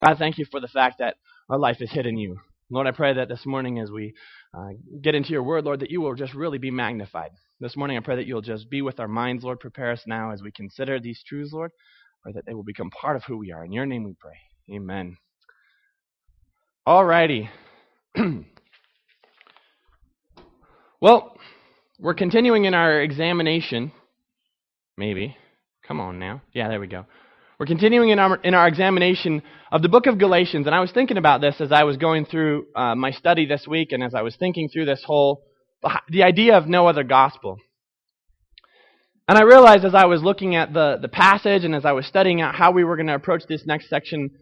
God, thank you for the fact that our life is hid in you. Lord, I pray that this morning as we get into your word, Lord, that you will just really be magnified. This morning I pray that you'll just be with our minds, Lord. Prepare us now as we consider these truths, Lord. Pray that they will become part of who we are. In your name we pray. Amen. Alrighty. Well, we're continuing in our examination. Maybe. Come on now. Yeah, there we go. We're continuing in our examination of the book of Galatians, and I was thinking about this as I was going through my study this week, and as I was thinking through this the idea of no other gospel. And I realized as I was looking at the passage, and as I was studying out how we were going to approach this next section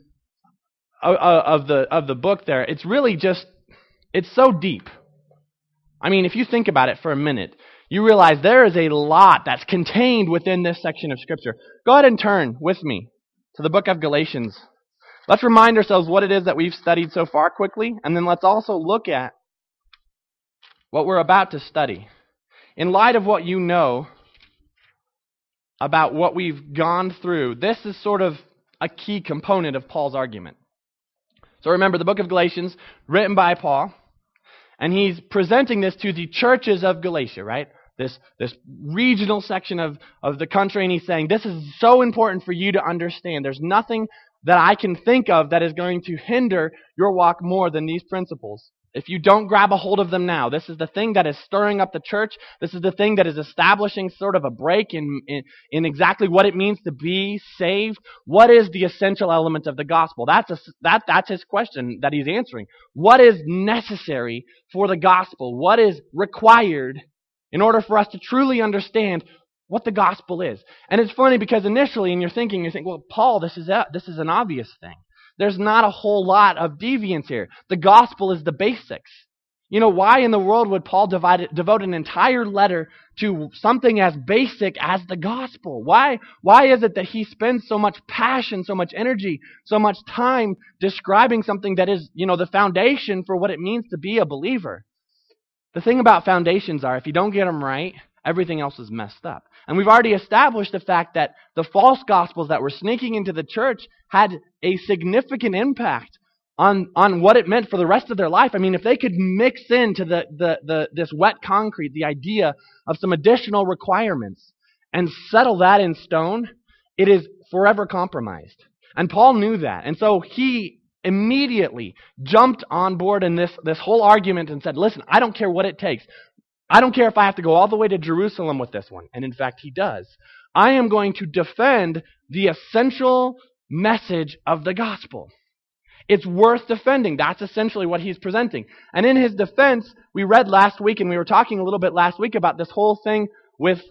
of the book there, it's really just, it's so deep. I mean, if you think about it for a minute, you realize there is a lot that's contained within this section of Scripture. Go ahead and turn with me to the book of Galatians. Let's remind ourselves what it is that we've studied so far quickly, and then let's also look at what we're about to study. In light of what you know about what we've gone through, this is sort of a key component of Paul's argument. So remember, the book of Galatians, written by Paul, and he's presenting this to the churches of Galatia, right? This regional section of the country, and he's saying, this is so important for you to understand. There's nothing that I can think of that is going to hinder your walk more than these principles. If you don't grab a hold of them now, this is the thing that is stirring up the church. This is the thing that is establishing sort of a break in exactly what it means to be saved. What is the essential element of the gospel? That's his question that he's answering. What is necessary for the gospel? What is required in order for us to truly understand what the gospel is? And it's funny because initially in your thinking, you think, well, Paul, this is an obvious thing. There's not a whole lot of deviance here. The gospel is the basics. You know, why in the world would Paul devote an entire letter to something as basic as the gospel? Why is it that he spends so much passion, so much energy, so much time describing something that is, you know, the foundation for what it means to be a believer? The thing about foundations are, if you don't get them right, everything else is messed up. And we've already established the fact that the false gospels that were sneaking into the church had a significant impact on what it meant for the rest of their life. I mean, if they could mix into this wet concrete the idea of some additional requirements and settle that in stone, it is forever compromised. And Paul knew that. And so he immediately jumped on board in this whole argument and said, listen, I don't care what it takes. I don't care if I have to go all the way to Jerusalem with this one. And in fact, he does. I am going to defend the essential message of the gospel. It's worth defending. That's essentially what he's presenting. And in his defense, we read last week, and we were talking a little bit last week about this whole thing with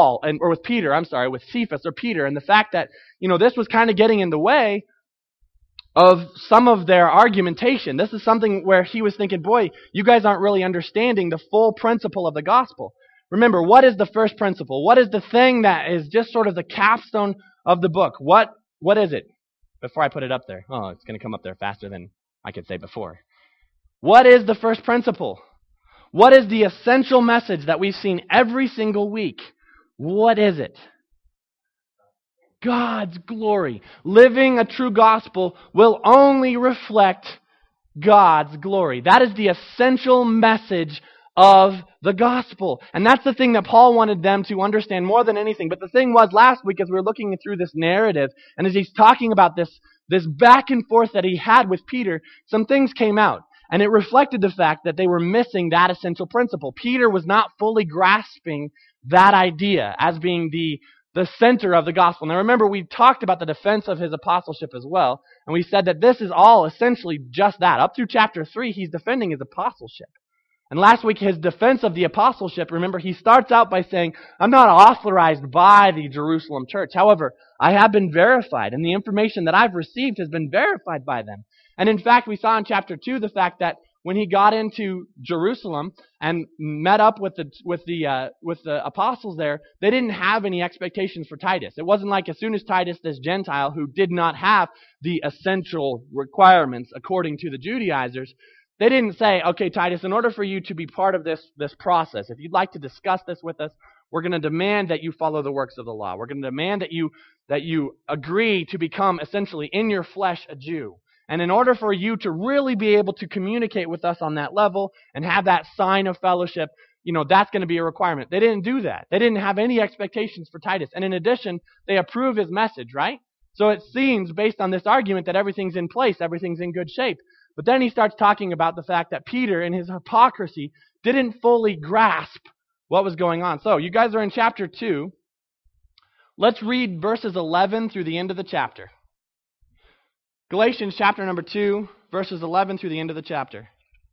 with Cephas or Peter, and the fact that, you know, this was kind of getting in the way of some of their argumentation. This is something where he was thinking, boy, you guys aren't really understanding the full principle of the gospel. Remember, what is the first principle? What is the thing that is just sort of the capstone of the book? What is it? Before I put it up there. Oh, it's going to come up there faster than I could say before. What is the first principle? What is the essential message that we've seen every single week? What is it? God's glory. Living a true gospel will only reflect God's glory. That is the essential message of the gospel. And that's the thing that Paul wanted them to understand more than anything. But the thing was, last week as we were looking through this narrative, and as he's talking about this back and forth that he had with Peter, some things came out. And it reflected the fact that they were missing that essential principle. Peter was not fully grasping that idea as being the center of the gospel. Now remember, we talked about the defense of his apostleship as well, and we said that this is all essentially just that. Up through chapter 3, he's defending his apostleship. And last week, his defense of the apostleship, remember, he starts out by saying, I'm not authorized by the Jerusalem church. However, I have been verified, and the information that I've received has been verified by them. And in fact, we saw in chapter 2 the fact that when he got into Jerusalem and met up with the apostles there, they didn't have any expectations for Titus. It wasn't like as soon as Titus, this Gentile who did not have the essential requirements according to the Judaizers, they didn't say, okay, Titus, in order for you to be part of this process, if you'd like to discuss this with us, we're going to demand that you follow the works of the law. We're going to demand that you agree to become essentially in your flesh a Jew. And in order for you to really be able to communicate with us on that level and have that sign of fellowship, that's going to be a requirement. They didn't do that. They didn't have any expectations for Titus. And in addition, they approve his message, right? So it seems, based on this argument, that everything's in place, everything's in good shape. But then he starts talking about the fact that Peter, in his hypocrisy, didn't fully grasp what was going on. So you guys are in chapter 2. Let's read verses 11 through the end of the chapter. Galatians chapter number 2, verses 11 through the end of the chapter.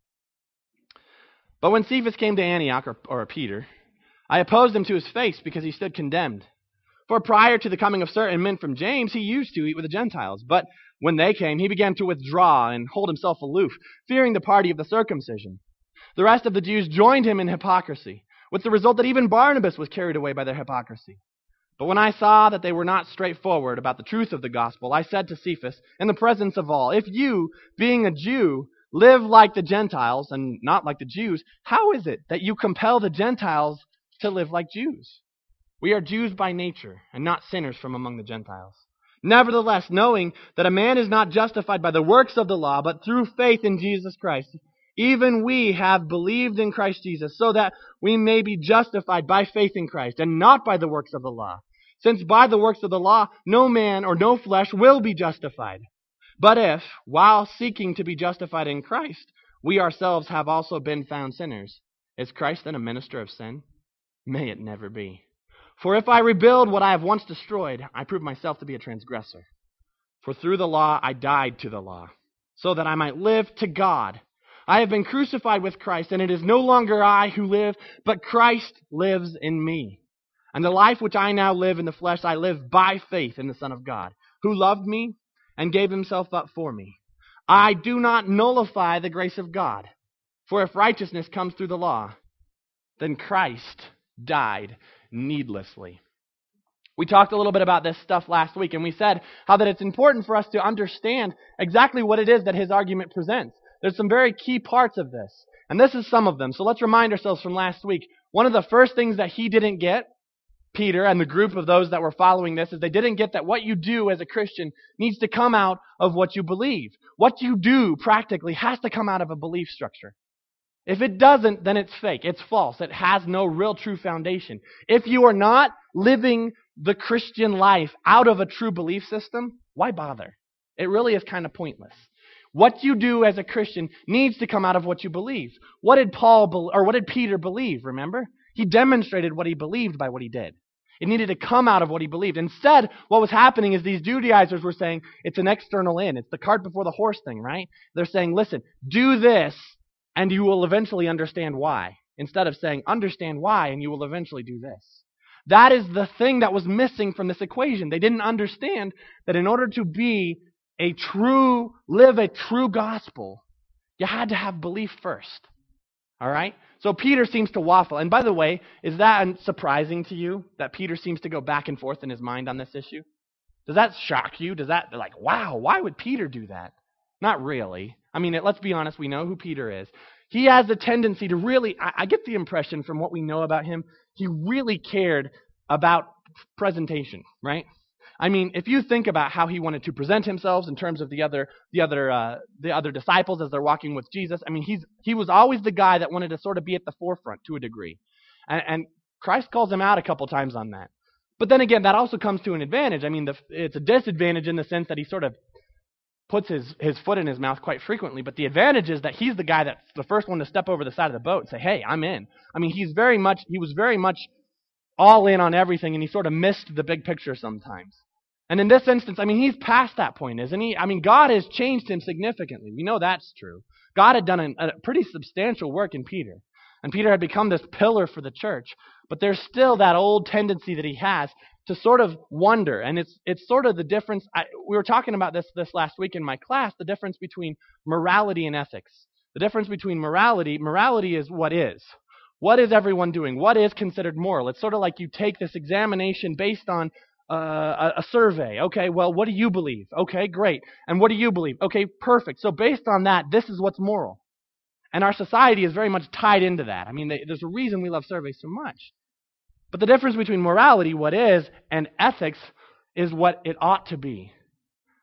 But when Cephas came to Antioch, or Peter, I opposed him to his face because he stood condemned. For prior to the coming of certain men from James, he used to eat with the Gentiles. But when they came, he began to withdraw and hold himself aloof, fearing the party of the circumcision. The rest of the Jews joined him in hypocrisy, with the result that even Barnabas was carried away by their hypocrisy. But when I saw that they were not straightforward about the truth of the gospel, I said to Cephas, in the presence of all, if you, being a Jew, live like the Gentiles and not like the Jews, how is it that you compel the Gentiles to live like Jews? We are Jews by nature and not sinners from among the Gentiles. Nevertheless, knowing that a man is not justified by the works of the law, but through faith in Jesus Christ, even we have believed in Christ Jesus, so that we may be justified by faith in Christ, and not by the works of the law. Since by the works of the law, no man or no flesh will be justified. But if, while seeking to be justified in Christ, we ourselves have also been found sinners, is Christ then a minister of sin? May it never be. For if I rebuild what I have once destroyed, I prove myself to be a transgressor. For through the law I died to the law, so that I might live to God. I have been crucified with Christ, and it is no longer I who live, but Christ lives in me. And the life which I now live in the flesh, I live by faith in the Son of God, who loved me and gave himself up for me. I do not nullify the grace of God. For if righteousness comes through the law, then Christ died needlessly. We talked a little bit about this stuff last week, and we said how that it's important for us to understand exactly what it is that his argument presents. There's some very key parts of this, and this is some of them. So let's remind ourselves from last week. One of the first things that he didn't get, Peter and the group of those that were following this, is they didn't get that what you do as a Christian needs to come out of what you believe. What you do practically has to come out of a belief structure. If it doesn't, then it's fake. It's false. It has no real true foundation. If you are not living the Christian life out of a true belief system, why bother? It really is kind of pointless. What you do as a Christian needs to come out of what you believe. What did Peter believe, remember? He demonstrated what he believed by what he did. It needed to come out of what he believed. Instead, what was happening is these Judaizers were saying, it's an external in. It's the cart before the horse thing, right? They're saying, listen, do this, and you will eventually understand why. Instead of saying, understand why, and you will eventually do this. That is the thing that was missing from this equation. They didn't understand that in order to live a true gospel, you had to have belief first. All right? So Peter seems to waffle. And by the way, is that surprising to you that Peter seems to go back and forth in his mind on this issue? Does that shock you? Wow, why would Peter do that? Not really. I mean, let's be honest, we know who Peter is. He has a tendency to really, I get the impression from what we know about him, he really cared about presentation, right? I mean, if you think about how he wanted to present himself in terms of the other disciples as they're walking with Jesus, I mean, he was always the guy that wanted to sort of be at the forefront to a degree. And Christ calls him out a couple times on that. But then again, that also comes to an advantage. I mean, it's a disadvantage in the sense that he sort of puts his foot in his mouth quite frequently. But the advantage is that he's the guy that's the first one to step over the side of the boat and say, hey, I'm in. I mean, he was very much all in on everything, and he sort of missed the big picture sometimes. And in this instance, I mean, he's past that point, isn't he? I mean, God has changed him significantly. We know that's true. God had done a pretty substantial work in Peter. And Peter had become this pillar for the church. But there's still that old tendency that he has to sort of wonder. And it's sort of the difference. We were talking about this last week in my class, the difference between morality and ethics. The difference between morality is what is. What is everyone doing? What is considered moral? It's sort of like you take this examination based on a survey. Okay, well, what do you believe? Okay, great. And what do you believe? Okay, perfect. So based on that, this is what's moral. And our society is very much tied into that. I mean, there's a reason we love surveys so much. But the difference between morality, what is, and ethics is what it ought to be.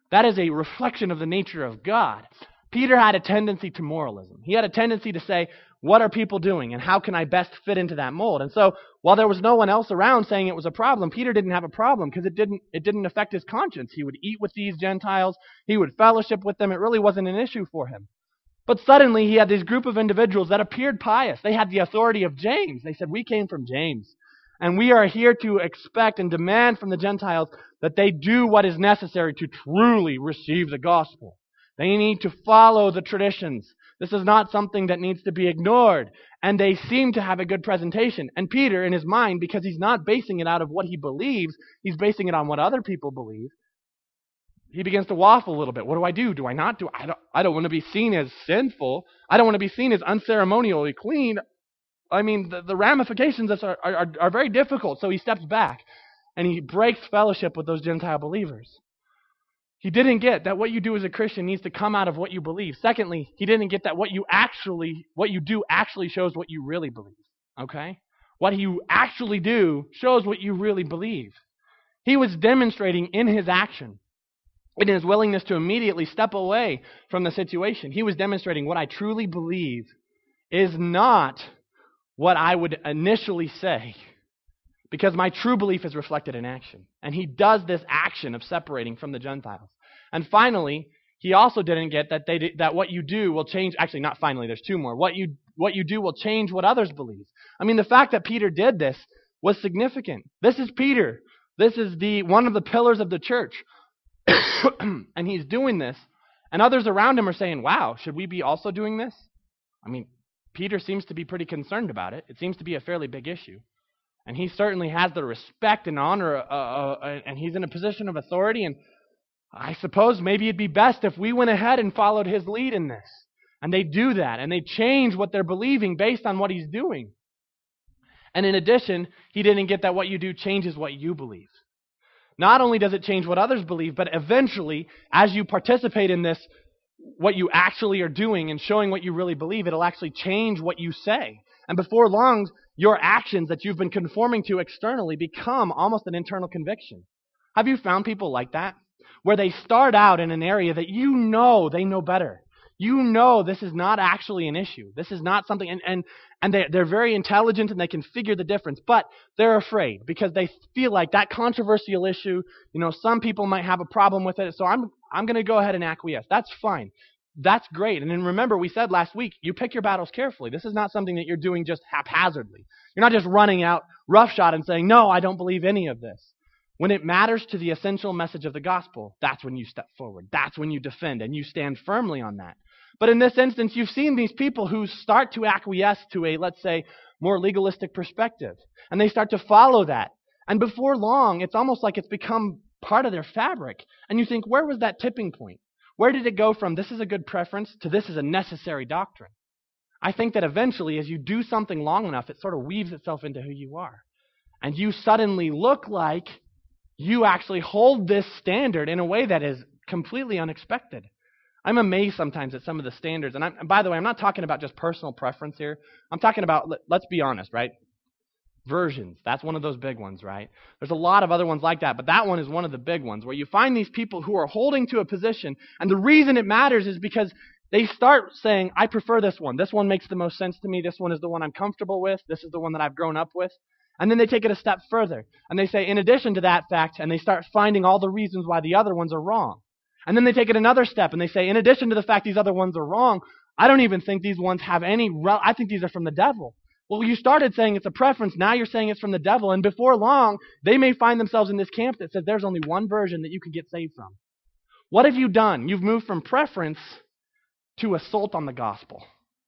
That is a reflection of the nature of God. Peter had a tendency to moralism. He had a tendency to say, what are people doing and how can I best fit into that mold? And so while there was no one else around saying it was a problem, Peter didn't have a problem because it didn't affect his conscience. He would eat with these Gentiles. He would fellowship with them. It really wasn't an issue for him. But suddenly he had this group of individuals that appeared pious. They had the authority of James. They said, we came from James. And we are here to expect and demand from the Gentiles that they do what is necessary to truly receive the gospel. They need to follow the traditions. This is not something that needs to be ignored. And they seem to have a good presentation. And Peter, in his mind, because he's not basing it out of what he believes, he's basing it on what other people believe, he begins to waffle a little bit. What do I do? Do I not do? I don't want to be seen as sinful. I don't want to be seen as unceremonially clean. I mean, the ramifications of this are very difficult. So he steps back and he breaks fellowship with those Gentile believers. He didn't get that what you do as a Christian needs to come out of what you believe. Secondly, he didn't get that what you do actually shows what you really believe. Okay? What you actually do shows what you really believe. He was demonstrating in his action, in his willingness to immediately step away from the situation. He was demonstrating what I truly believe is not what I would initially say, because my true belief is reflected in action. And he does this action of separating from the Gentiles. And finally, he also didn't get that what you do will change. Actually, not finally, there's two more. What you do will change what others believe. I mean, the fact that Peter did this was significant. This is Peter. This is one of the pillars of the church. And he's doing this. And others around him are saying, wow, should we be also doing this? I mean, Peter seems to be pretty concerned about it. It seems to be a fairly big issue. And he certainly has the respect and honor, and he's in a position of authority. And I suppose maybe it'd be best if we went ahead and followed his lead in this. And they do that, and they change what they're believing based on what he's doing. And in addition, he didn't get that what you do changes what you believe. Not only does it change what others believe, but eventually, as you participate in this, what you actually are doing and showing what you really believe, it'll actually change what you say. And before long, your actions that you've been conforming to externally become almost an internal conviction. Have you found people like that? Where they start out in an area that you know they know better. You know this is not actually an issue. This is not something, and they're very intelligent and they can figure the difference, but they're afraid because they feel like that controversial issue, some people might have a problem with it, so I'm going to go ahead and acquiesce. That's fine. That's great. And then remember, we said last week, you pick your battles carefully. This is not something that you're doing just haphazardly. You're not just running out roughshod and saying, no, I don't believe any of this. When it matters to the essential message of the gospel, that's when you step forward. That's when you defend and you stand firmly on that. But in this instance, you've seen these people who start to acquiesce to a, let's say, more legalistic perspective. And they start to follow that. And before long, it's almost like it's become part of their fabric. And you think, where was that tipping point? Where did it go from this is a good preference to this is a necessary doctrine? I think that eventually, as you do something long enough, it sort of weaves itself into who you are. And you suddenly look like you actually hold this standard in a way that is completely unexpected. I'm amazed sometimes at some of the standards. And by the way, I'm not talking about just personal preference here. I'm talking about, let's be honest, right? Versions. That's one of those big ones, right? There's a lot of other ones like that, but that one is one of the big ones where you find these people who are holding to a position, and the reason it matters is because they start saying, I prefer this one. This one makes the most sense to me. This one is the one I'm comfortable with. This is the one that I've grown up with. And then they take it a step further, and they say, in addition to that fact, and they start finding all the reasons why the other ones are wrong. And then they take it another step, and they say, in addition to the fact these other ones are wrong, I don't even think these ones have any, I think these are from the devil. Well, you started saying it's a preference, now you're saying it's from the devil, and before long, they may find themselves in this camp that says there's only one version that you can get saved from. What have you done? You've moved from preference to assault on the gospel.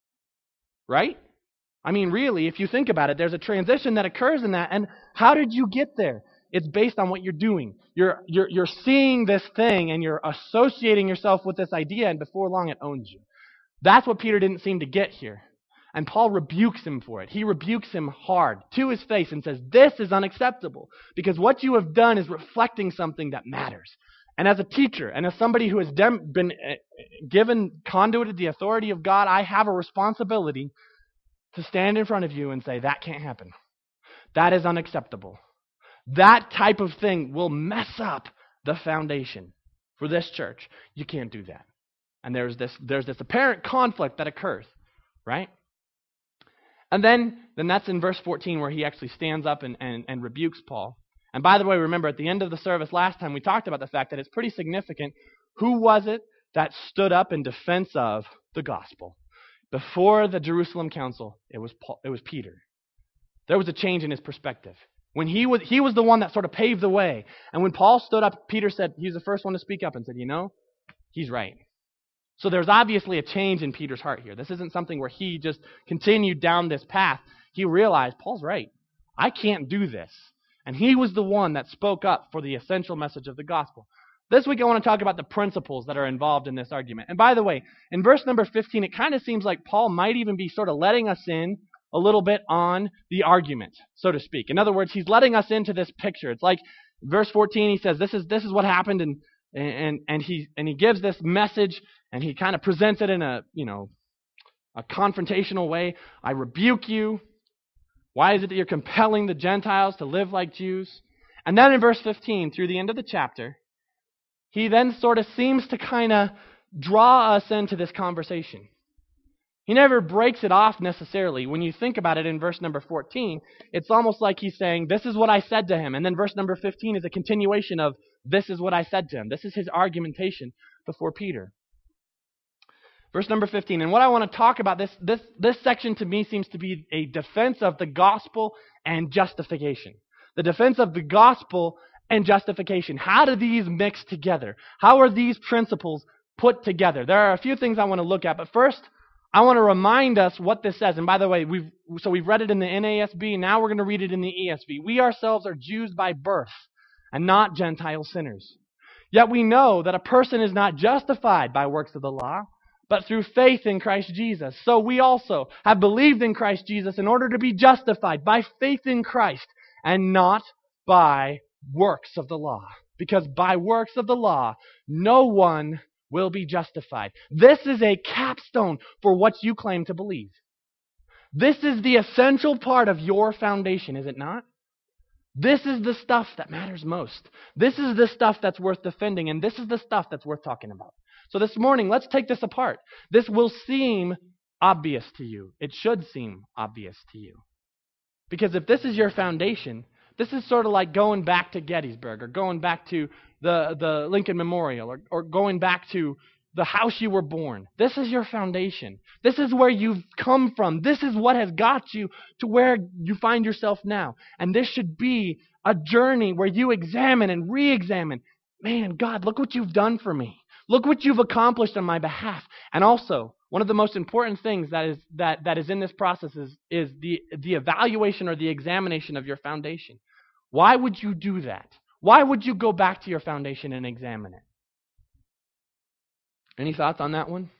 Right? I mean, really, if you think about it, there's a transition that occurs in that, and how did you get there? It's based on what you're doing. You're seeing this thing, and you're associating yourself with this idea, and before long it owns you. That's what Peter didn't seem to get here. And Paul rebukes him for it. He rebukes him hard to his face and says, this is unacceptable, because what you have done is reflecting something that matters. And as a teacher, and as somebody who has been given conduit of the authority of God, I have a responsibility to stand in front of you and say, that can't happen. That is unacceptable. That type of thing will mess up the foundation. for this church. You can't do that. And there's this apparent conflict that occurs, right? And then that's in verse 14 where he actually stands up and rebukes Paul. And by the way, remember, at the end of the service last time, we talked about the fact that it's pretty significant. Who was it that stood up in defense of the gospel? Before the Jerusalem council, it was Peter. There was a change in his perspective. When he was the one that sort of paved the way. And when Paul stood up, Peter said, he was the first one to speak up and said, he's right. So there's obviously a change in Peter's heart here. This isn't something where he just continued down this path. He realized, Paul's right. I can't do this. And he was the one that spoke up for the essential message of the gospel. This week I want to talk about the principles that are involved in this argument. And by the way, in verse number 15, it kind of seems like Paul might even be sort of letting us in a little bit on the argument, so to speak. In other words, he's letting us into this picture. It's like verse 14, he says, this is what happened, and he gives this message, and he kind of presents it in a confrontational way. I rebuke you. Why is it that you're compelling the Gentiles to live like Jews? And then in verse 15, through the end of the chapter, he then sort of seems to kind of draw us into this conversation. He never breaks it off necessarily. When you think about it in verse number 14, it's almost like he's saying, this is what I said to him. And then verse number 15 is a continuation of, this is what I said to him. This is his argumentation before Peter. Verse number 15, and what I want to talk about, this section to me seems to be a defense of the gospel and justification. The defense of the gospel and justification. How do these mix together? How are these principles put together? There are a few things I want to look at, but first, I want to remind us what this says. And by the way, we've read it in the NASB, now we're going to read it in the ESV. We ourselves are Jews by birth and not Gentile sinners. Yet we know that a person is not justified by works of the law, but through faith in Christ Jesus. So we also have believed in Christ Jesus in order to be justified by faith in Christ and not by works of the law. Because by works of the law, no one will be justified. This is a capstone for what you claim to believe. This is the essential part of your foundation, is it not? This is the stuff that matters most. This is the stuff that's worth defending, and this is the stuff that's worth talking about. So this morning, let's take this apart. This will seem obvious to you. It should seem obvious to you. Because if this is your foundation, this is sort of like going back to Gettysburg or going back to the Lincoln Memorial or going back to the house you were born. This is your foundation. This is where you've come from. This is what has got you to where you find yourself now. And this should be a journey where you examine and re-examine. Man, God, look what you've done for me. Look what you've accomplished on my behalf. And also, one of the most important things that is in this process is the evaluation or the examination of your foundation. Why would you do that? Why would you go back to your foundation and examine it? Any thoughts on that one?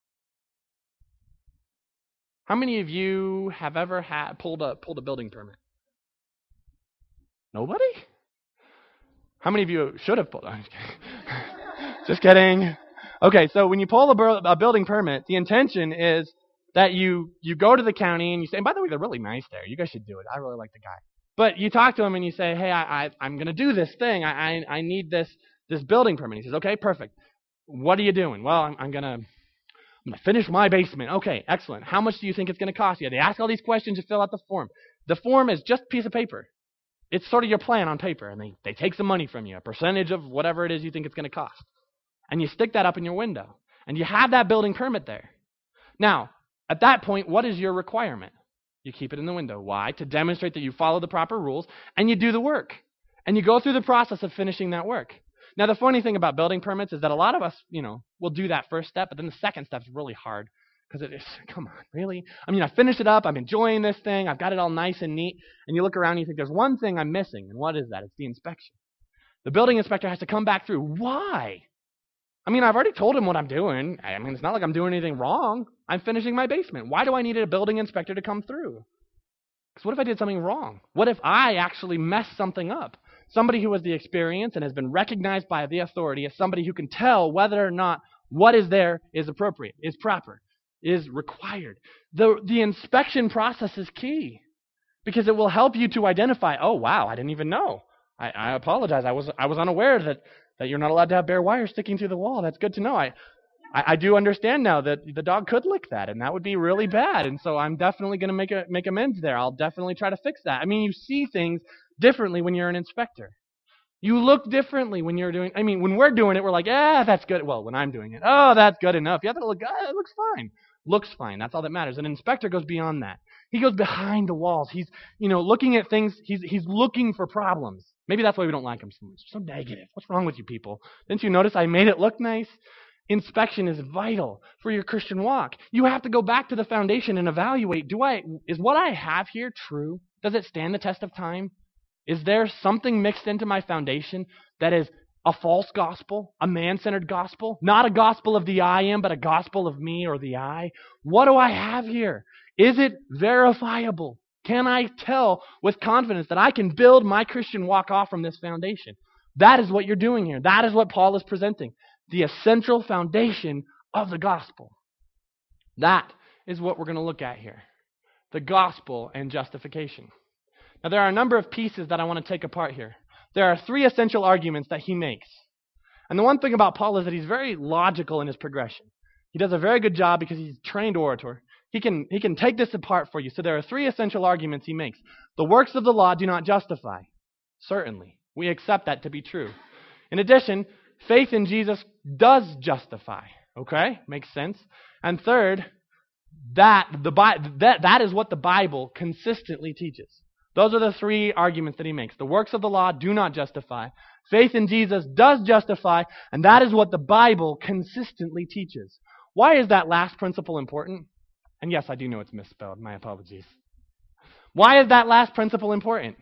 How many of you have ever pulled a building permit? Nobody? How many of you should have pulled? Just kidding. Okay, so when you pull a building permit, the intention is that you go to the county and you say, and by the way, they're really nice there. You guys should do it. I really like the guy. But you talk to him and you say, hey, I'm going to do this thing. I need this building permit. He says, okay, perfect. What are you doing? Well, I'm going to finish my basement. Okay, excellent. How much do you think it's going to cost you? They ask all these questions. You fill out the form. The form is just a piece of paper. It's sort of your plan on paper, and they take some money from you, a percentage of whatever it is you think it's going to cost. And you stick that up in your window. And you have that building permit there. Now, at that point, what is your requirement? You keep it in the window. Why? To demonstrate that you follow the proper rules, and you do the work. And you go through the process of finishing that work. Now, the funny thing about building permits is that a lot of us, will do that first step, but then the second step is really hard. Because it is, come on, really? I finished it up, I'm enjoying this thing, I've got it all nice and neat, and you look around and you think, there's one thing I'm missing, and what is that? It's the inspection. The building inspector has to come back through. Why? I've already told him what I'm doing. It's not like I'm doing anything wrong. I'm finishing my basement. Why do I need a building inspector to come through? Because what if I did something wrong? What if I actually messed something up? Somebody who has the experience and has been recognized by the authority as somebody who can tell whether or not what is there is appropriate, is proper, is required. The inspection process is key because it will help you to identify, oh, wow, I didn't even know. I apologize. I was unaware that you're not allowed to have bare wire sticking through the wall. That's good to know. I do understand now that the dog could lick that, and that would be really bad. And so I'm definitely going to make amends there. I'll definitely try to fix that. I mean, you see things differently when you're an inspector. You look differently when you're doing, when we're doing it, we're like, that's good. Well, when I'm doing it, that's good enough. You have to look, it looks fine. Looks fine. That's all that matters. An inspector goes beyond that. He goes behind the walls. He's, looking at things. He's looking for problems. Maybe that's why we don't like him so much. So negative. What's wrong with you people? Didn't you notice I made it look nice? Inspection is vital for your Christian walk. You have to go back to the foundation and evaluate, is what I have here true? Does it stand the test of time? Is there something mixed into my foundation that is a false gospel, a man-centered gospel? Not a gospel of the I am, but a gospel of me or the I? What do I have here? Is it verifiable? Can I tell with confidence that I can build my Christian walk off from this foundation? That is what you're doing here. That is what Paul is presenting. The essential foundation of the gospel. That is what we're going to look at here. The gospel and justification. Now, there are a number of pieces that I want to take apart here. There are 3 essential arguments that he makes. And the one thing about Paul is that he's very logical in his progression. He does a very good job because he's a trained orator. He can take this apart for you. So there are 3 essential arguments he makes. The works of the law do not justify. Certainly. We accept that to be true. In addition, faith in Jesus does justify. Okay? Makes sense. And third, that is what the Bible consistently teaches. Those are the 3 arguments that he makes. The works of the law do not justify. Faith in Jesus does justify, and that is what the Bible consistently teaches. Why is that last principle important? And yes, I do know it's misspelled. My apologies. Why is that last principle important?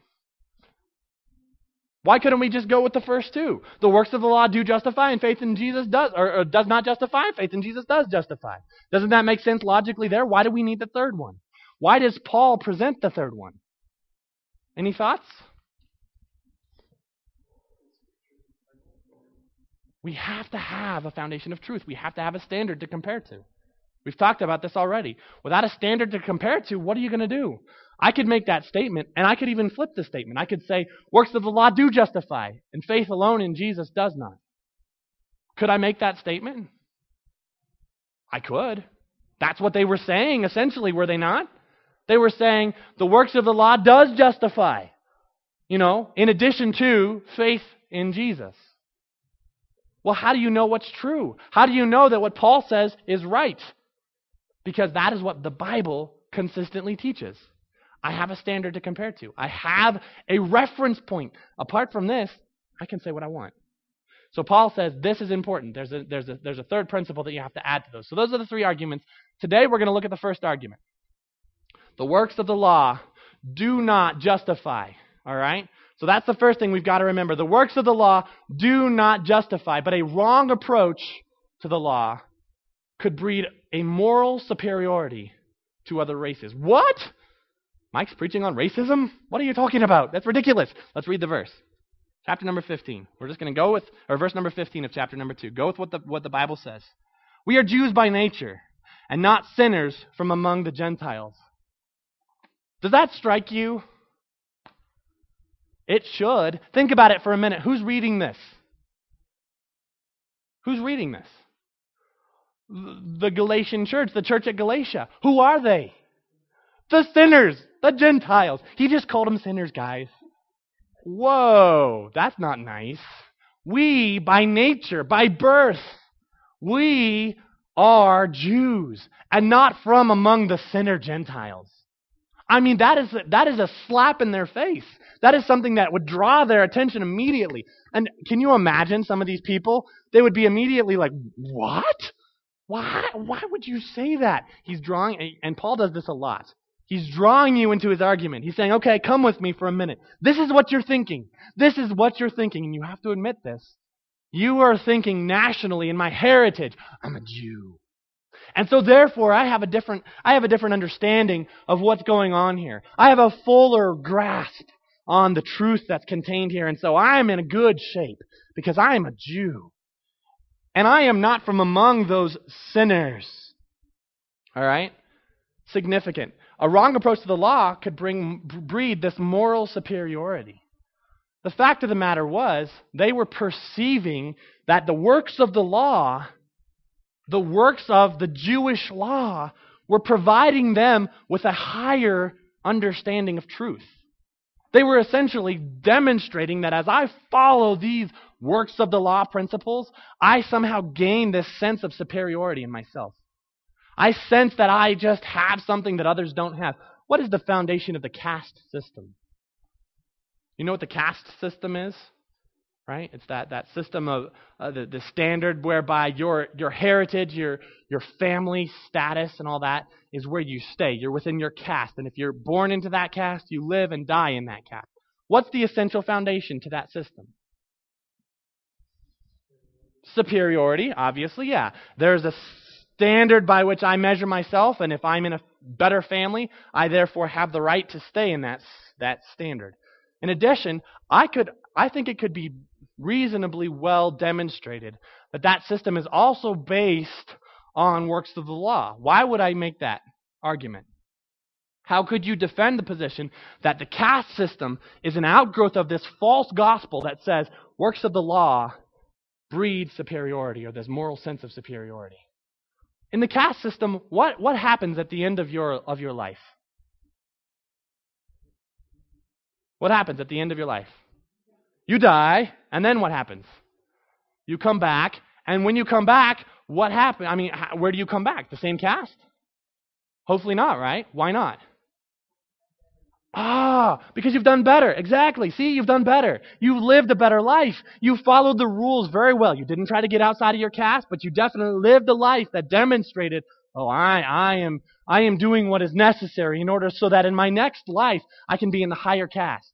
Why couldn't we just go with the first 2? The works of the law do justify, and faith in Jesus does, or does not justify, and faith in Jesus does justify. Doesn't that make sense logically there? Why do we need the third one? Why does Paul present the third one? Any thoughts? We have to have a foundation of truth. We have to have a standard to compare to. We've talked about this already. Without a standard to compare to, what are you going to do? I could make that statement, and I could even flip the statement. I could say, works of the law do justify, and faith alone in Jesus does not. Could I make that statement? I could. That's what they were saying, essentially, were they not? They were saying, the works of the law does justify, in addition to faith in Jesus. Well, how do you know what's true? How do you know that what Paul says is right? Because that is what the Bible consistently teaches. I have a standard to compare to. I have a reference point. Apart from this, I can say what I want. So Paul says this is important. There's a third principle that you have to add to those. So those are the 3 arguments. Today we're going to look at the first argument. The works of the law do not justify. All right? So that's the first thing we've got to remember. The works of the law do not justify, but a wrong approach to the law could breed a moral superiority to other races. What? Mike's preaching on racism? What are you talking about? That's ridiculous. Let's read the verse. Chapter number 15. We're just going to go with, or verse number 15 of chapter number 2. Go with what the Bible says. We are Jews by nature, and not sinners from among the Gentiles. Does that strike you? It should. Think about it for a minute. Who's reading this? Who's reading this? The Galatian church, the church at Galatia. Who are they? The sinners, the Gentiles. He just called them sinners, guys. Whoa, that's not nice. We, by nature, by birth, we are Jews, and not from among the sinner Gentiles. That is a slap in their face. That is something that would draw their attention immediately. And can you imagine some of these people? They would be immediately like, what? Why would you say that? He's drawing, and Paul does this a lot. He's drawing you into his argument. He's saying, okay, come with me for a minute. This is what you're thinking. This is what you're thinking, and you have to admit this. You are thinking nationally in my heritage. I'm a Jew. And so therefore, I have a different understanding of what's going on here. I have a fuller grasp on the truth that's contained here. And so I am in a good shape because I am a Jew. And I am not from among those sinners. All right? Significant. A wrong approach to the law could breed this moral superiority. The fact of the matter was, they were perceiving that the works of the law, the works of the Jewish law, were providing them with a higher understanding of truth. They were essentially demonstrating that as I follow these works of the law principles, I somehow gain this sense of superiority in myself. I sense that I just have something that others don't have. What is the foundation of the caste system? You know what the caste system is? Right? It's that system of the standard whereby your heritage, your family status and all that is where you stay. You're within your caste. And if you're born into that caste, you live and die in that caste. What's the essential foundation to that system? Superiority, obviously, yeah. There's a standard by which I measure myself, and if I'm in a better family, I therefore have the right to stay in that standard. In addition, I think it could be reasonably well demonstrated that that system is also based on works of the law. Why would I make that argument? How could you defend the position that the caste system is an outgrowth of this false gospel that says works of the law breed superiority, or this moral sense of superiority? In the caste system, what happens at the end of your life? What happens at the end of your life? You die, and then what happens? You come back, and when you come back, what happens? I mean, where do you come back? The same caste? Hopefully not, right? Why not? Because you've done better. Exactly. See, you've done better. You lived a better life. You followed the rules very well. You didn't try to get outside of your caste, but you definitely lived a life that demonstrated, I am doing what is necessary in order so that in my next life I can be in the higher caste.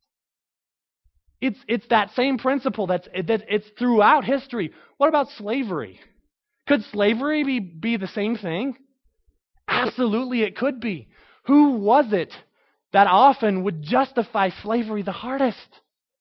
It's that same principle it's throughout history. What about slavery? Could slavery be the same thing? Absolutely it could be. Who was it that often would justify slavery the hardest?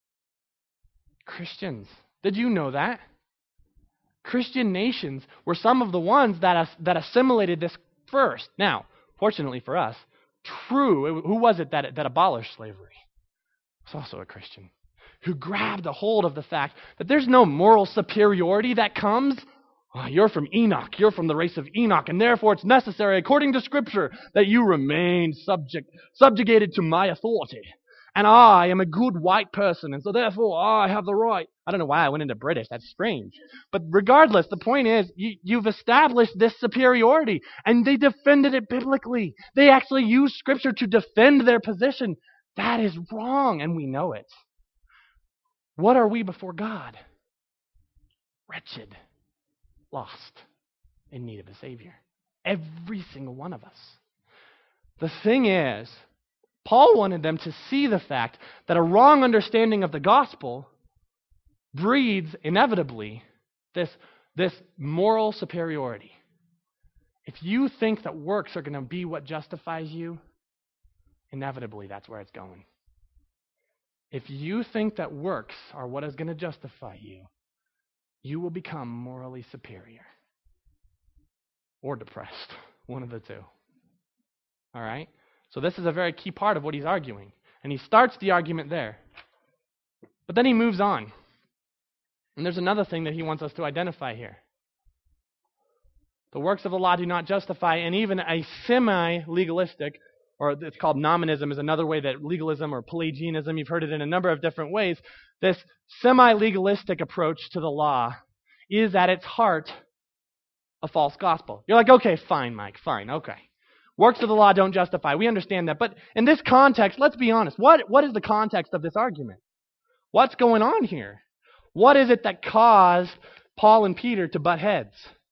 Christians. Did you know that? Christian nations were some of the ones that assimilated this first. Now, fortunately for us, who was it that abolished slavery? It's also a Christian who grabbed a hold of the fact that there's no moral superiority that comes. You're from Enoch. You're from the race of Enoch, and therefore it's necessary, according to Scripture, that you remain subjugated to my authority. And I am a good white person, and so therefore I have the right. I don't know why I went into British. That's strange. But regardless, the point is, you've established this superiority, and they defended it biblically. They actually used Scripture to defend their position. That is wrong, and we know it. What are we before God? Wretched. Lost, in need of a Savior. Every single one of us. The thing is, Paul wanted them to see the fact that a wrong understanding of the gospel breeds, inevitably, this moral superiority. If you think that works are going to be what justifies you, inevitably that's where it's going. If you think that works are what is going to justify you, you will become morally superior or depressed, one of the two. All right? So this is a very key part of what he's arguing. And he starts the argument there. But then he moves on. And there's another thing that he wants us to identify here. The works of the law do not justify, and even a semi-legalistic, or it's called nominalism, is another way that legalism or Pelagianism, you've heard it in a number of different ways. This semi-legalistic approach to the law is at its heart a false gospel. You're like, okay, fine, Mike, fine, okay. Works of the law don't justify. We understand that. But in this context, let's be honest. What is the context of this argument? What's going on here? What is it that caused Paul and Peter to butt heads?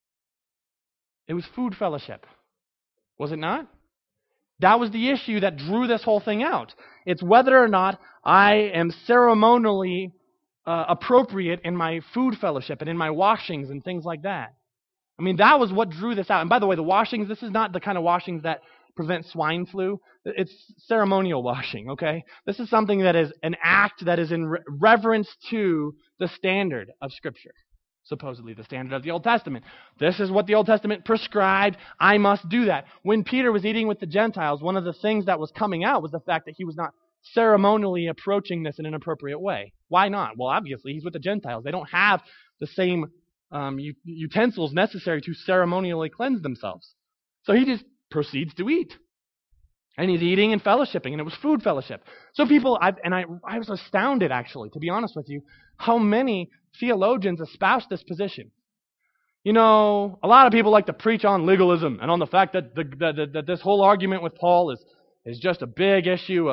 It was food fellowship. Was it not? That was the issue that drew this whole thing out. It's whether or not I am ceremonially appropriate in my food fellowship and in my washings and things like that. I mean, that was what drew this out. And by the way, the washings, this is not the kind of washings that prevent swine flu. It's ceremonial washing, okay? This is something that is an act that is in reverence to the standard of Scripture. Supposedly the standard of the Old Testament. This is what the Old Testament prescribed. I must do that. When Peter was eating with the Gentiles, one of the things that was coming out was the fact that he was not ceremonially approaching this in an appropriate way. Why not? Well, obviously, he's with the Gentiles. They don't have the same utensils necessary to ceremonially cleanse themselves. So he just proceeds to eat. And he's eating and fellowshipping, and it was food fellowship. So people, I was astounded, actually, to be honest with you, how many theologians espouse this position. You know, a lot of people like to preach on legalism and on the fact that that this whole argument with Paul is just a big issue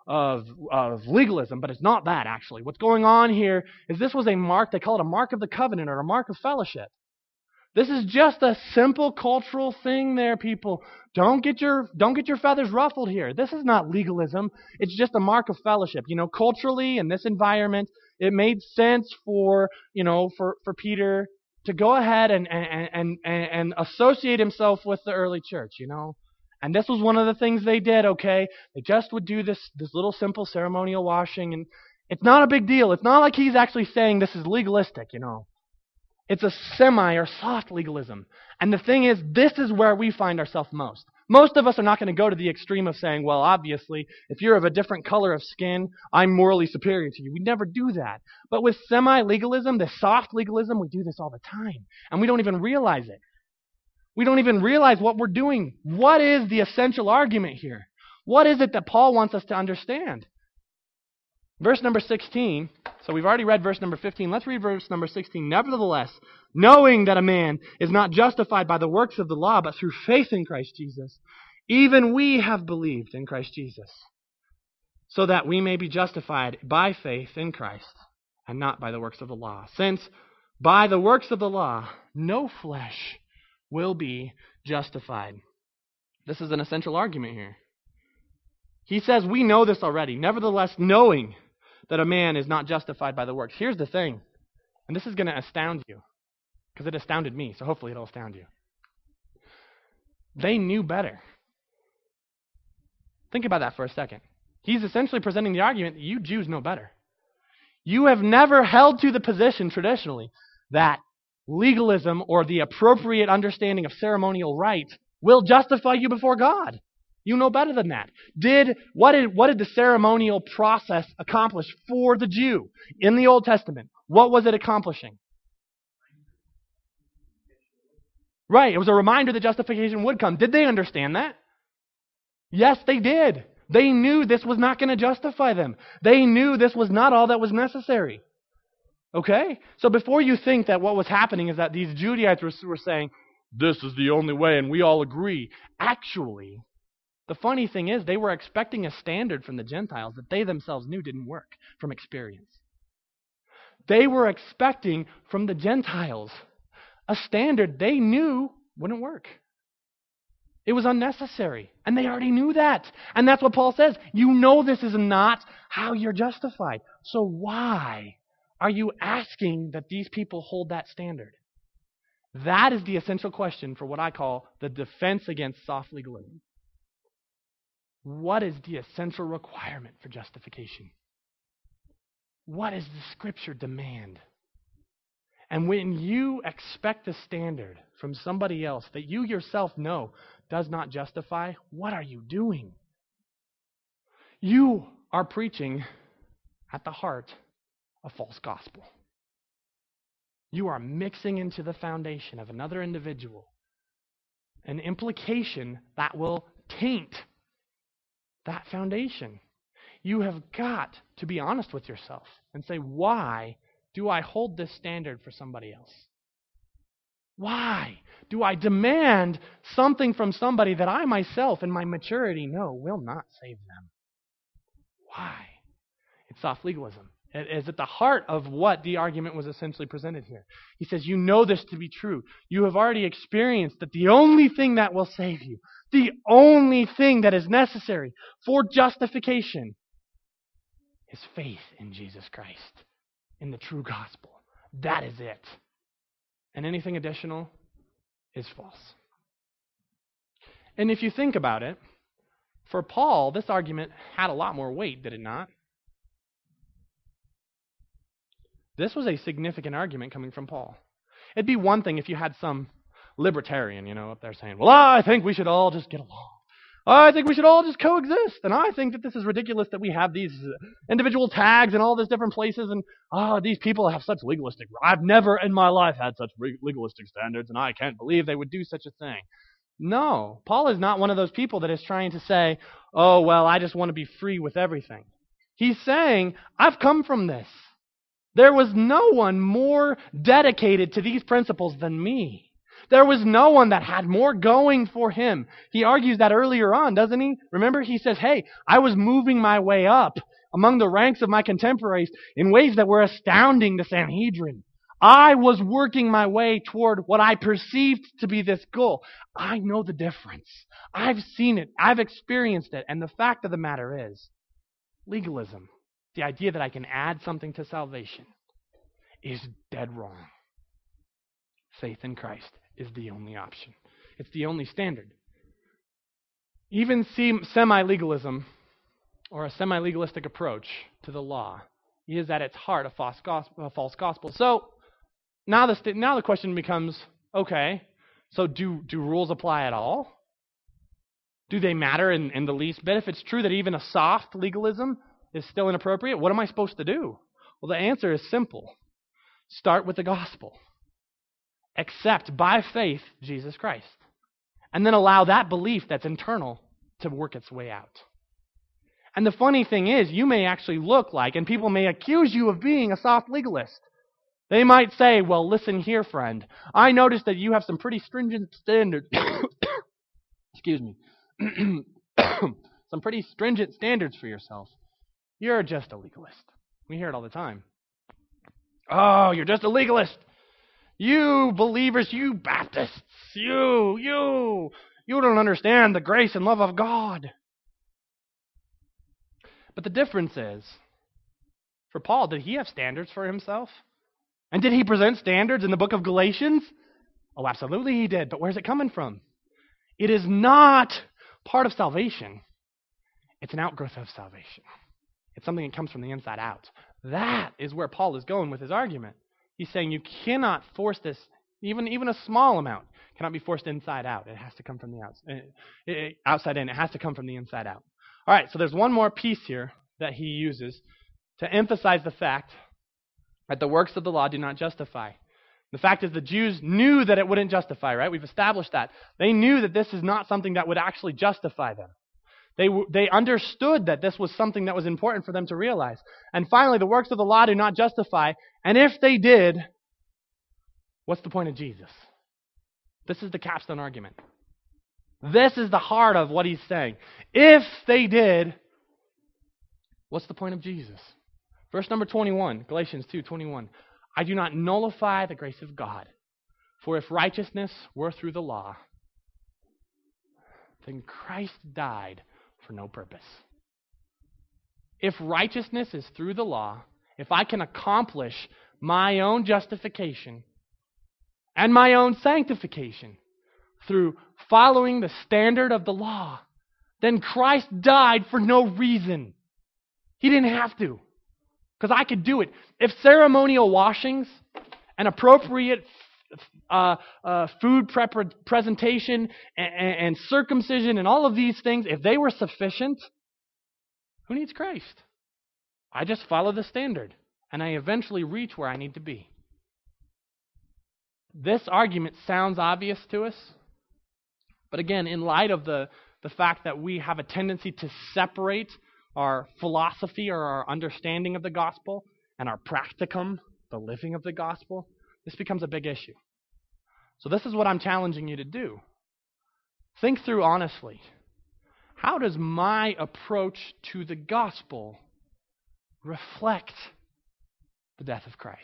of legalism, but it's not that, actually. What's going on here is this was a mark, they call it a mark of the covenant or a mark of fellowship. This is just a simple cultural thing there, people. Don't get your feathers ruffled here. This is not legalism. It's just a mark of fellowship. You know, culturally in this environment, it made sense for Peter to go ahead and associate himself with the early church, you know. And this was one of the things they did, okay? They just would do this little simple ceremonial washing, and it's not a big deal. It's not like he's actually saying this is legalistic, you know. It's a semi or soft legalism. And the thing is, this is where we find ourselves most. Most of us are not going to go to the extreme of saying, well, obviously, if you're of a different color of skin, I'm morally superior to you. We never do that. But with semi-legalism, the soft legalism, we do this all the time. And we don't even realize it. We don't even realize what we're doing. What is the essential argument here? What is it that Paul wants us to understand? Verse number 16, so we've already read verse number 15. Let's read verse number 16. Nevertheless, knowing that a man is not justified by the works of the law, but through faith in Christ Jesus, even we have believed in Christ Jesus, so that we may be justified by faith in Christ, and not by the works of the law. Since by the works of the law, no flesh will be justified. This is an essential argument here. He says we know this already. Nevertheless, knowing that a man is not justified by the works. Here's the thing, and this is going to astound you, because it astounded me, so hopefully it'll astound you. They knew better. Think about that for a second. He's essentially presenting the argument that you Jews know better. You have never held to the position traditionally that legalism or the appropriate understanding of ceremonial rite will justify you before God. You know better than that. What did the ceremonial process accomplish for the Jew in the Old Testament? What was it accomplishing? Right, it was a reminder that justification would come. Did they understand that? Yes, they did. They knew this was not going to justify them. They knew this was not all that was necessary. Okay? So before you think that what was happening is that these Judaizers were saying, this is the only way and we all agree. Actually, the funny thing is, they were expecting a standard from the Gentiles that they themselves knew didn't work from experience. They were expecting from the Gentiles a standard they knew wouldn't work. It was unnecessary, and they already knew that. And that's what Paul says. You know this is not how you're justified. So why are you asking that these people hold that standard? That is the essential question for what I call the defense against soft legalism. What is the essential requirement for justification? What does the Scripture demand? And when you expect a standard from somebody else that you yourself know does not justify, what are you doing? You are preaching at the heart a false gospel. You are mixing into the foundation of another individual an implication that will taint that foundation. You have got to be honest with yourself and say, why do I hold this standard for somebody else? Why do I demand something from somebody that I myself in my maturity know will not save them? Why? It's soft legalism. It is at the heart of what the argument was essentially presented here. He says, you know this to be true. You have already experienced that the only thing that will save you, the only thing that is necessary for justification is faith in Jesus Christ, in the true gospel. That is it. And anything additional is false. And if you think about it, for Paul, this argument had a lot more weight, did it not? This was a significant argument coming from Paul. It'd be one thing if you had some libertarian, up there saying, well, I think we should all just get along. I think we should all just coexist. And I think that this is ridiculous that we have these individual tags in all these different places. And these people have such legalistic. I've never in my life had such legalistic standards, and I can't believe they would do such a thing. No, Paul is not one of those people that is trying to say, oh, well, I just want to be free with everything. He's saying, I've come from this. There was no one more dedicated to these principles than me. There was no one that had more going for him. He argues that earlier on, doesn't he? Remember, he says, hey, I was moving my way up among the ranks of my contemporaries in ways that were astounding the Sanhedrin. I was working my way toward what I perceived to be this goal. I know the difference. I've seen it. I've experienced it. And the fact of the matter is, legalism, the idea that I can add something to salvation, is dead wrong. Faith in Christ is the only option. It's the only standard. Even semi-legalism, or a semi-legalistic approach to the law, is at its heart a false gospel. So now the question becomes, okay, so do rules apply at all? Do they matter in the least bit? If it's true that even a soft legalism is still inappropriate, what am I supposed to do? Well, the answer is simple. Start with the gospel. Accept by faith Jesus Christ. And then allow that belief that's internal to work its way out. And the funny thing is, you may actually look like, and people may accuse you of being a soft legalist. They might say, well, listen here, friend. I noticed that you have some pretty stringent standards. Excuse me. Some pretty stringent standards for yourself. You're just a legalist. We hear it all the time. Oh, you're just a legalist. You believers, you Baptists, you don't understand the grace and love of God. But the difference is, for Paul, did he have standards for himself? And did he present standards in the book of Galatians? Oh, absolutely he did. But where's it coming from? It is not part of salvation. It's an outgrowth of salvation. It's something that comes from the inside out. That is where Paul is going with his argument. He's saying you cannot force this, even a small amount, cannot be forced inside out. It has to come from the outside in. It has to come from the inside out. All right, so there's one more piece here that he uses to emphasize the fact that the works of the law do not justify. The fact is the Jews knew that it wouldn't justify, right? We've established that. They knew that this is not something that would actually justify them. They understood that this was something that was important for them to realize. And finally, the works of the law do not justify. And if they did, what's the point of Jesus? This is the capstone argument. This is the heart of what he's saying. If they did, what's the point of Jesus? Verse number 21, Galatians 2:21. I do not nullify the grace of God, for if righteousness were through the law, then Christ died for no purpose. If righteousness is through the law, if I can accomplish my own justification and my own sanctification through following the standard of the law, then Christ died for no reason. He didn't have to, because I could do it. If ceremonial washings and appropriate food presentation and circumcision and all of these things, if they were sufficient, who needs Christ? I just follow the standard, and I eventually reach where I need to be. This argument sounds obvious to us, but again, in light of the fact that we have a tendency to separate our philosophy or our understanding of the gospel and our practicum, the living of the gospel, this becomes a big issue. So this is what I'm challenging you to do. Think through honestly. How does my approach to the gospel reflect the death of Christ?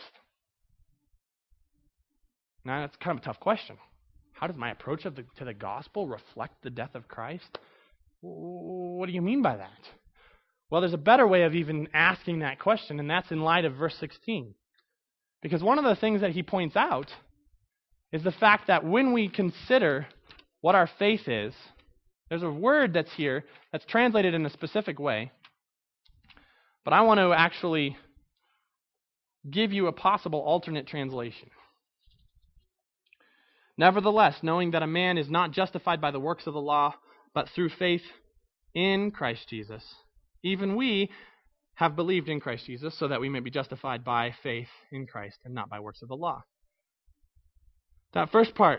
Now, that's kind of a tough question. How does my approach to the gospel reflect the death of Christ? What do you mean by that? Well, there's a better way of even asking that question, and that's in light of verse 16. Because one of the things that he points out is the fact that when we consider what our faith is, there's a word that's here that's translated in a specific way, but I want to actually give you a possible alternate translation. Nevertheless, knowing that a man is not justified by the works of the law, but through faith in Christ Jesus. Even we have believed in Christ Jesus, so that we may be justified by faith in Christ and not by works of the law. That first part,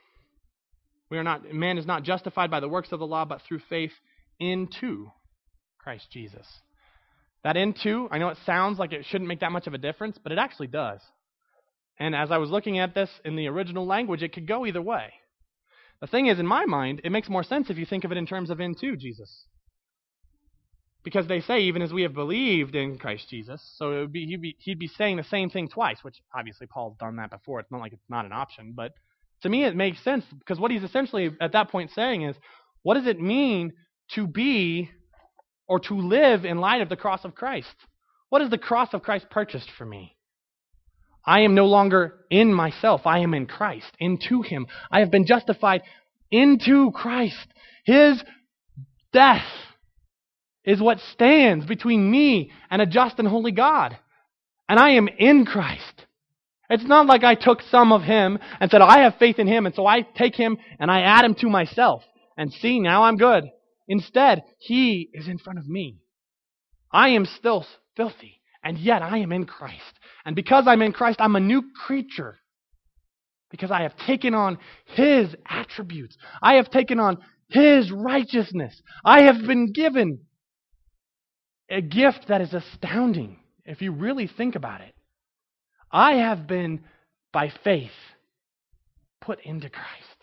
man is not justified by the works of the law, but through faith into Christ Jesus. That into, I know it sounds like it shouldn't make that much of a difference, but it actually does. And as I was looking at this in the original language, it could go either way. The thing is, in my mind, it makes more sense if you think of it in terms of into Jesus. Because they say, even as we have believed in Christ Jesus, so he'd be saying the same thing twice, which obviously Paul's done that before. It's not like it's not an option, but to me it makes sense, because what he's essentially at that point saying is, what does it mean to be or to live in light of the cross of Christ? What has the cross of Christ purchased for me? I am no longer in myself. I am in Christ, into Him. I have been justified into Christ. His death is what stands between me and a just and holy God. And I am in Christ. It's not like I took some of Him and said, I have faith in Him, and so I take Him and I add Him to myself. And see, now I'm good. Instead, He is in front of me. I am still filthy, and yet I am in Christ. And because I'm in Christ, I'm a new creature. Because I have taken on His attributes. I have taken on His righteousness. I have been given a gift that is astounding, if you really think about it. I have been, by faith, put into Christ.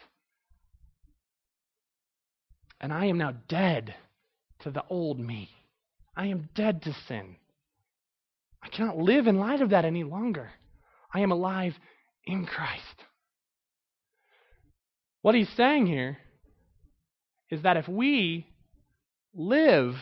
And I am now dead to the old me. I am dead to sin. I cannot live in light of that any longer. I am alive in Christ. What he's saying here is that if we live,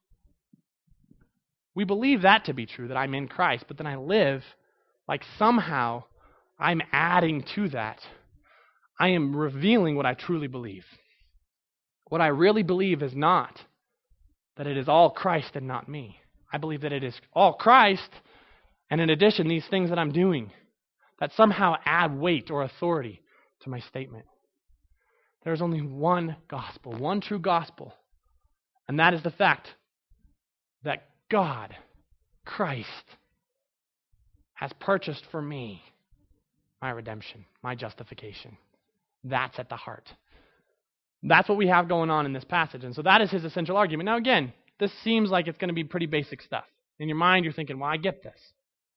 we believe that to be true, that I'm in Christ, but then I live like somehow I'm adding to that. I am revealing what I truly believe. What I really believe is not that it is all Christ and not me. I believe that it is all Christ, and in addition, these things that I'm doing that somehow add weight or authority to my statement. There is only one gospel, one true gospel, and that is the fact that God, Christ, has purchased for me my redemption, my justification. That's at the heart. That's what we have going on in this passage. And so that is his essential argument. Now again, this seems like it's going to be pretty basic stuff. In your mind, you're thinking, well, I get this.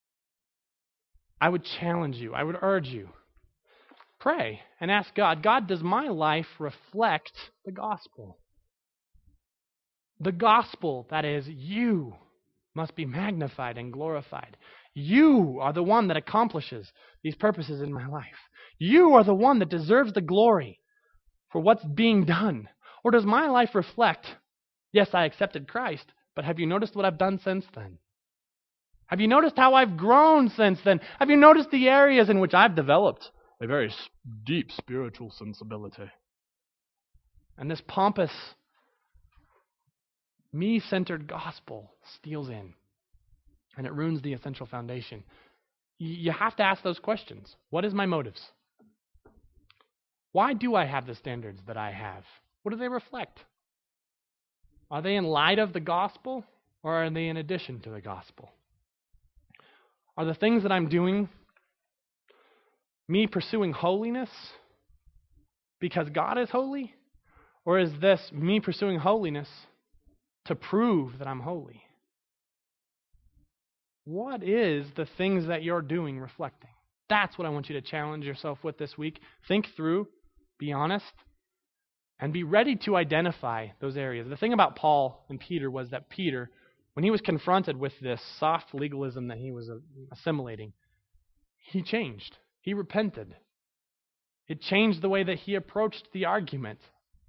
I would challenge you. I would urge you. Pray and ask God, God, does my life reflect the gospel? The gospel, that is, you must be magnified and glorified. You are the one that accomplishes these purposes in my life. You are the one that deserves the glory for what's being done. Or does my life reflect, yes, I accepted Christ, but have you noticed what I've done since then? Have you noticed how I've grown since then? Have you noticed the areas in which I've developed a very deep spiritual sensibility? And this pompous, me-centered gospel steals in, and it ruins the essential foundation. You have to ask those questions. What is my motives? Why do I have the standards that I have? What do they reflect? Are they in light of the gospel, or are they in addition to the gospel? Are the things that I'm doing me pursuing holiness because God is holy? Or is this me pursuing holiness to prove that I'm holy? What is the things that you're doing reflecting? That's what I want you to challenge yourself with this week. Think through, be honest, and be ready to identify those areas. The thing about Paul and Peter was that Peter, when he was confronted with this soft legalism that he was assimilating, he changed. He repented. It changed the way that he approached the argument.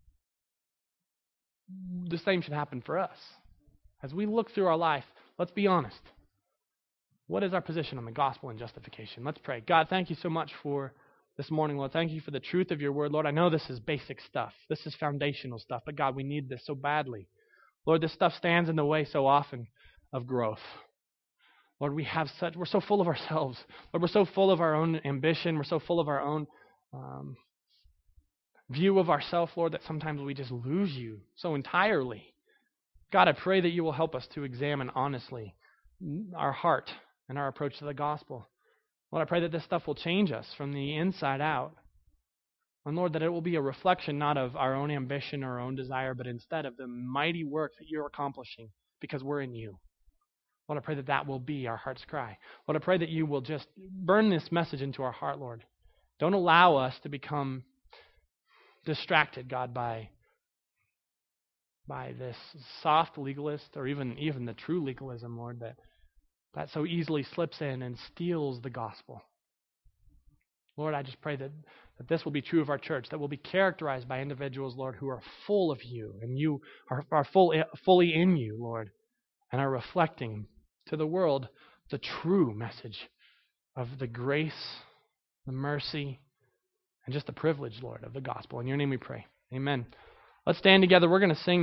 The same should happen for us. As we look through our life, let's be honest. What is our position on the gospel and justification? Let's pray. God, thank you so much for this morning, Lord. Thank you for the truth of your word. Lord, I know this is basic stuff. This is foundational stuff. But God, we need this so badly. Lord, this stuff stands in the way so often of growth. Lord, we're so full of ourselves. Lord, we're so full of our own ambition. We're so full of our own view of ourselves, Lord, that sometimes we just lose you so entirely. God, I pray that you will help us to examine honestly our heart and our approach to the gospel. Lord, I pray that this stuff will change us from the inside out. And Lord, that it will be a reflection not of our own ambition or our own desire, but instead of the mighty work that you're accomplishing because we're in you. Lord, I pray that that will be our heart's cry. Lord, I pray that you will just burn this message into our heart, Lord. Don't allow us to become distracted, God, by this soft legalist or even the true legalism, Lord, that so easily slips in and steals the gospel. Lord, I just pray that this will be true of our church, that we'll be characterized by individuals, Lord, who are full of you, and you are fully in you, Lord, and are reflecting to the world the true message of the grace, the mercy, and just the privilege, Lord, of the gospel. In your name we pray. Amen. Let's stand together. We're going to sing.